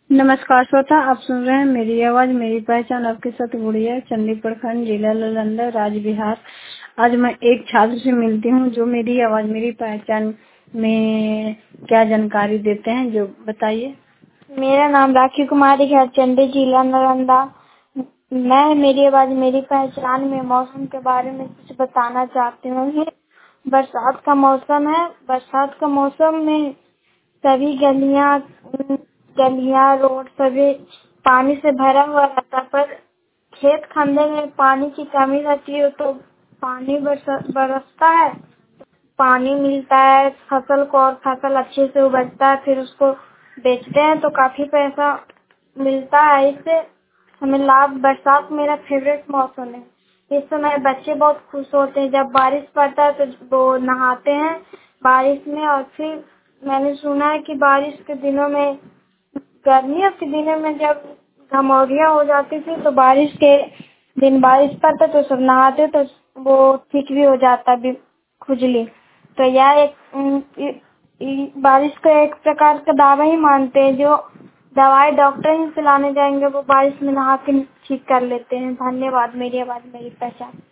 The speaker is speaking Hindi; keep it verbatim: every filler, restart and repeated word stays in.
नमस्कार श्रोता, आप सुन रहे हैं मेरी आवाज मेरी पहचान। आपके साथ गुड़िया, चंडी प्रखंड, जिला नालंदा, राज्य बिहार। आज मैं एक छात्र से मिलती हूँ जो मेरी आवाज मेरी पहचान में क्या जानकारी देते हैं, जो बताइए। मेरा नाम राखी कुमारी है, चंडी, जिला नालंदा। मैं मेरी आवाज मेरी पहचान में मौसम के बारे में कुछ बताना चाहती हूँ। ये बरसात का मौसम है। बरसात का मौसम में सभी गलियां गलियां रोड सभी पानी से भरा हुआ रहता है, पर खेत खंडे में पानी की कमी रहती है तो पानी बरस, बरसता है, पानी मिलता है फसल को और फसल अच्छे से उगता है। फिर उसको बेचते हैं तो काफी पैसा मिलता है। इससे हमें लाभ। बरसात मेरा फेवरेट मौसम है। इस समय बच्चे बहुत खुश होते हैं। जब बारिश पड़ता है तो वो नहाते हैं बारिश में। और फिर मैंने सुना है कि बारिश के दिनों में, गर्मियों के दिनों में जब घमौरियाँ हो जाती थी तो बारिश के दिन बारिश पड़ता तो सब नहाते तो वो ठीक भी हो जाता भी खुजली। तो यह एक उम, इ, इ, बारिश को एक प्रकार का दवा ही मानते हैं। जो दवाई डॉक्टर ही पिलाने जाएंगे वो बारिश में नहा के ठीक कर लेते हैं। धन्यवाद। मेरी आवाज मेरी पहचान।